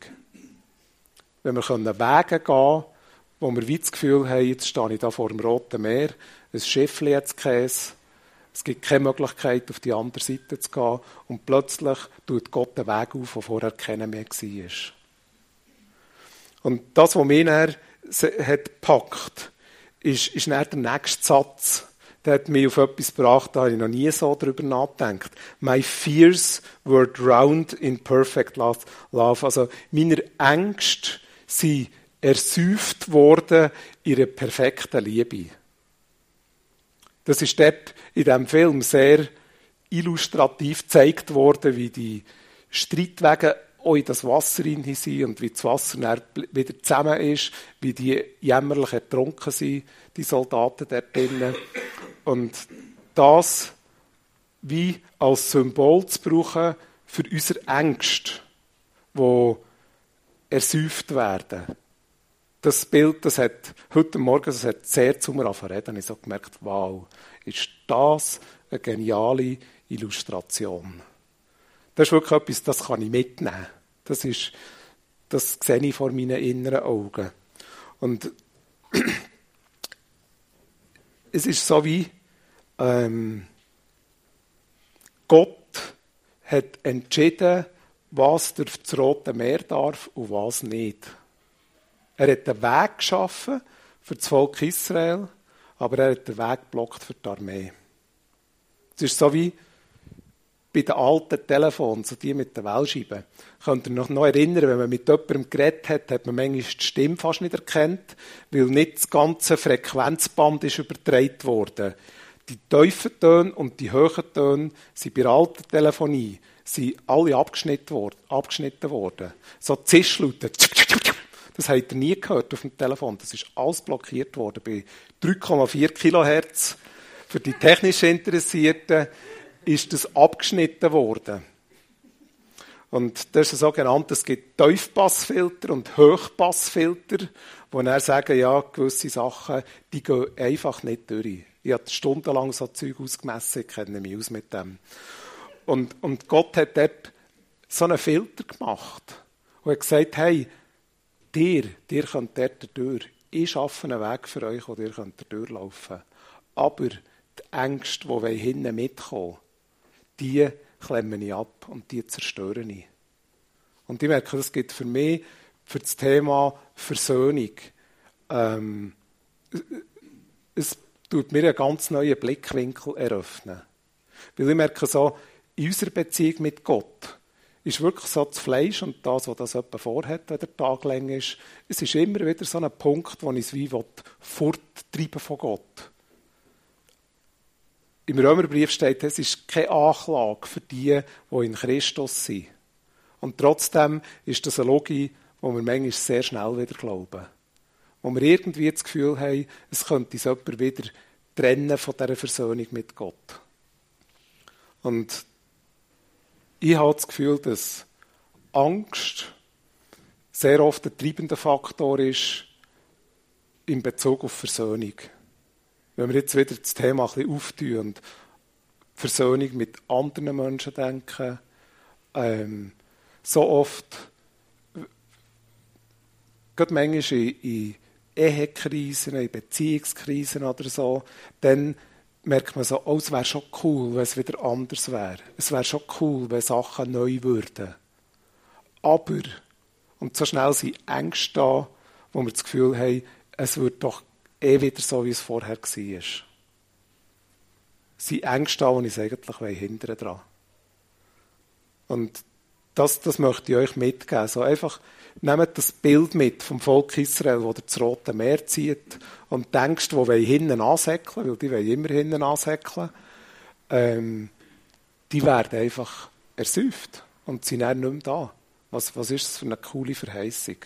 Wenn wir Wege gehen können, wo wir wie das Gefühl haben, jetzt stehe ich da vor dem Roten Meer, ein Schiff hat Käse, es gibt keine Möglichkeit, auf die andere Seite zu gehen, und plötzlich tut Gott einen Weg auf, der vorher keiner mehr war. Und das, was mich dann hat gepackt, ist, ist dann der nächste Satz. Der hat mich auf etwas gebracht, da habe ich noch nie so darüber nachgedacht. My fears were drowned in perfect love. Also meine Ängste sind ersäuft worden in einer perfekten Liebe. Das ist dort in diesem Film sehr illustrativ gezeigt worden, wie die Streitwege auch in das Wasser hinein sind und wie das Wasser dann wieder zusammen ist, wie die jämmerlich ertrunken sind, die Soldaten dort drinnen. Und das wie als Symbol zu brauchen für unsere Ängste, die ersäuft werden. Das Bild, das hat heute Morgen, das hat sehr zu mir angefangen. Da habe ich so gemerkt, wow, ist das eine geniale Illustration. Das ist wirklich etwas, das kann ich mitnehmen. Das ist das sehe ich vor meinen inneren Augen. Und es ist so wie, ähm, Gott hat entschieden, was durch das Rote Meer darf und was nicht. Er hat einen Weg geschaffen für das Volk Israel, aber er hat den Weg geblockt für die Armee. Es ist so wie bei den alten Telefonen, so die mit den Wählscheiben. Könnt ihr euch noch erinnern, wenn man mit jemandem geredet hat, hat man manchmal die Stimme fast nicht erkannt, weil nicht das ganze Frequenzband ist übertragen worden. Die tiefen Töne und die hohen Töne sind bei der alten Telefonie sind alle abgeschnitten worden. Abgeschnitten worden. So Zischlaute, das habt ihr nie gehört auf dem Telefon. Das ist alles blockiert worden. Bei drei Komma vier Kilohertz, für die technisch Interessierten, ist das abgeschnitten worden. Und das ist ein sogenanntes, es gibt Tiefpassfilter und Hochpassfilter, wo dann sagen, ja, gewisse Sachen, die gehen einfach nicht durch. Ich habe stundenlang so Zeug ausgemessen, ich kenne mich aus mit dem. Und, und Gott hat dort so einen Filter gemacht und hat gesagt, hey, dir, dir könnt dort durch. Ich schaffe einen Weg für euch, wo ihr könnt durchlaufen. Aber die Ängste, die hinten mitkommen, die klemme ich ab und die zerstöre ich. Und ich merke, das gibt für mich, für das Thema Versöhnung, ähm, es tut mir einen ganz neuen Blickwinkel eröffnen. Weil ich merke so, in unserer Beziehung mit Gott ist wirklich so das Fleisch und das, was das jemand vorhat, wenn der Tag lang ist, es ist immer wieder so ein Punkt, wo ich es wie forttreiben von Gott. Im Römerbrief steht, es ist keine Anklage für die, die in Christus sind. Und trotzdem ist das eine Logik, wo wir manchmal sehr schnell wieder glauben. Wo wir irgendwie das Gefühl haben, es könnte uns jemand wieder trennen von dieser Versöhnung mit Gott. Und ich habe das Gefühl, dass Angst sehr oft ein treibender Faktor ist in Bezug auf Versöhnung. Wenn wir jetzt wieder das Thema ein bisschen auftun und Versöhnung mit anderen Menschen denken, ähm, so oft, gerade manchmal in, in Ehekrisen, in Beziehungskrisen oder so, dann merkt man so, oh, es wäre schon cool, wenn es wieder anders wäre. Es wäre schon cool, wenn Sachen neu würden. Aber, und so schnell sind Ängste da, wo wir das Gefühl haben, es wird doch eh wieder so, wie es vorher war. Es sind Ängste da, die uns eigentlich hindern dran. Und das, das möchte ich euch mitgeben. So einfach, nehmt das Bild mit vom Volk Israel, das das Rote Meer zieht und denkst, wo wir hinten ansäckeln, weil die wollen immer hinten ansäckeln, ähm, die werden einfach ersäuft und sind dann nicht mehr da. Was, was ist das für eine coole Verheißung?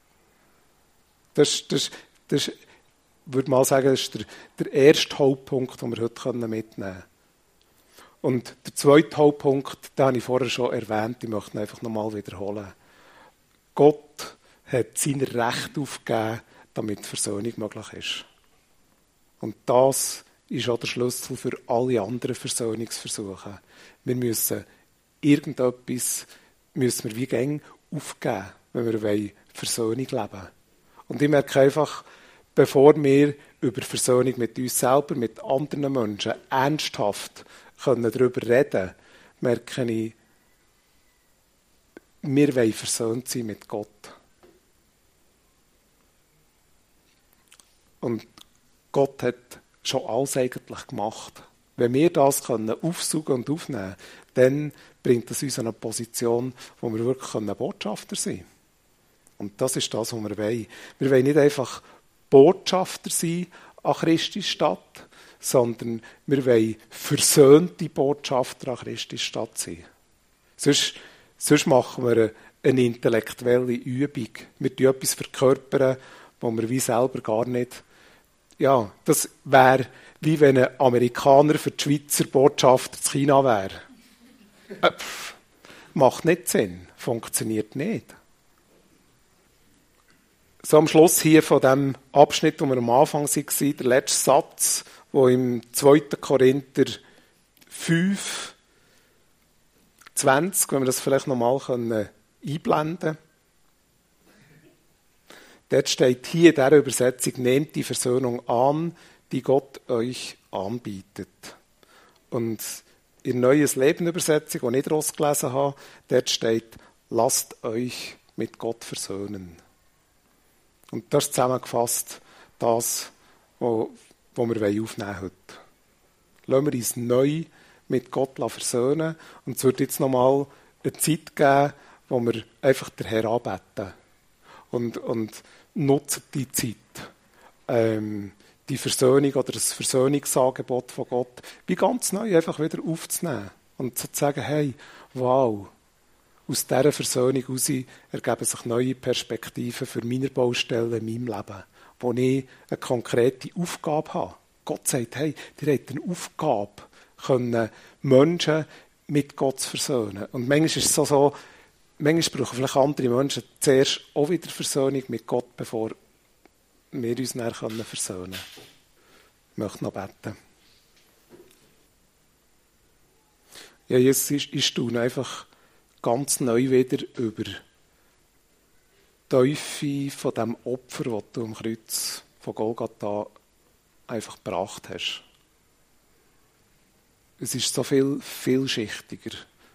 Das, das, das, ich würde mal sagen, das ist der, der erste Hauptpunkt, den wir heute mitnehmen können. Und der zweite Hauptpunkt, den habe ich vorher schon erwähnt, ich möchte ihn einfach nochmal wiederholen. Gott hat sein Recht aufgegeben, damit Versöhnung möglich ist. Und das ist auch der Schlüssel für alle anderen Versöhnungsversuche. Wir müssen irgendetwas, müssen wir wie gäng aufgeben, wenn wir Versöhnung leben wollen. Und ich merke einfach, bevor wir über Versöhnung mit uns selber, mit anderen Menschen ernsthaft können darüber reden, merke ich, wir wollen versöhnt sein mit Gott. Und Gott hat schon alles eigentlich gemacht. Wenn wir das können aufsaugen und aufnehmen, dann bringt das uns an eine Position, wo wir wirklich Botschafter sein können. Und das ist das, was wir wollen. Wir wollen nicht einfach Botschafter sein an Christi Stadt, sondern wir wollen versöhnte Botschafter an Christi Stadt sein. Sonst, sonst machen wir eine intellektuelle Übung. Wir tun etwas verkörpern, wo wir wie selber gar nicht... Ja, das wäre, wie wenn ein Amerikaner für die Schweizer Botschafter in China wäre. Äh, pff, macht nicht Sinn, funktioniert nicht. So am Schluss hier von dem Abschnitt, wo wir am Anfang waren, der letzte Satz, wo im zweiten Korinther fünf, zwanzig, wenn wir das vielleicht nochmal einblenden können. dort steht hier in dieser Übersetzung, nehmt die Versöhnung an, die Gott euch anbietet. Und in der Neues Leben Übersetzung, die ich daraus gelesen habe, dort steht, lasst euch mit Gott versöhnen. Und das ist zusammengefasst das, was wir aufnehmen heute. Lassen wir uns neu mit Gott versöhnen. Und es wird jetzt nochmal eine Zeit geben, wo wir einfach den Herrn anbeten. Und, und nutzen die Zeit. Ähm, die Versöhnung oder das Versöhnungsangebot von Gott wie ganz neu einfach wieder aufzunehmen. Und zu sagen, hey, wow, aus dieser Versöhnung heraus ergeben sich neue Perspektiven für meine Baustellen in meinem Leben, wo ich eine konkrete Aufgabe habe. Gott sagt, hey, ihr habt eine Aufgabe, können Menschen mit Gott zu versöhnen. Und manchmal ist es so, so manchmal brauchen vielleicht andere Menschen zuerst auch wieder Versöhnung mit Gott, bevor wir uns dann versöhnen können. Ich möchte noch beten. Ja, Jesus, ich staune einfach ganz neu wieder über die Tiefe von dem Opfer, das du am Kreuz von Golgatha einfach gebracht hast. Es ist so viel vielschichtiger.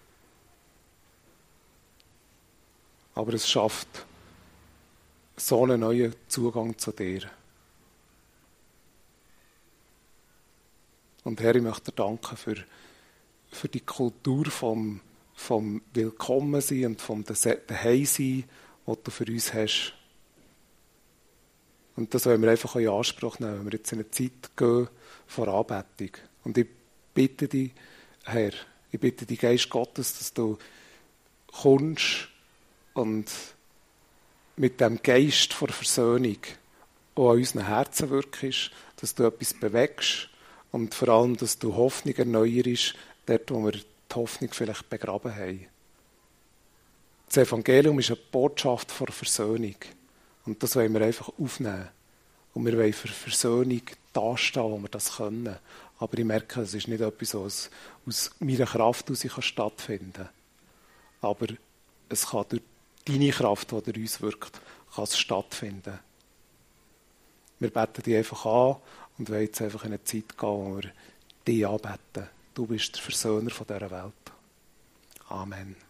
Aber es schafft so einen neuen Zugang zu dir. Und Herr, ich möchte dir danken für, für die Kultur vom, vom Willkommensein und vom Daheimsein, das du für uns hast. Und das wollen wir einfach in Anspruch nehmen, wenn wir jetzt in eine Zeit gehen vor Anbetung. Und ich bitte dich, Herr, ich bitte dich, Geist Gottes, dass du kommst und mit dem Geist der Versöhnung auch an unseren Herzen wirkst, dass du etwas bewegst und vor allem, dass du Hoffnung erneuerst, dort, wo wir die Hoffnung vielleicht begraben haben. Das Evangelium ist eine Botschaft der Versöhnung. Und das wollen wir einfach aufnehmen. Und wir wollen für Versöhnung dastehen, wo wir das können. Aber ich merke, es ist nicht etwas, was aus meiner Kraft heraus stattfinden kann. Aber es kann durch deine Kraft, die durch uns wirkt, kann es stattfinden. Wir beten dich einfach an und wollen jetzt einfach in eine Zeit gehen, wo wir dich anbeten. Du bist der Versöhner dieser Welt. Amen.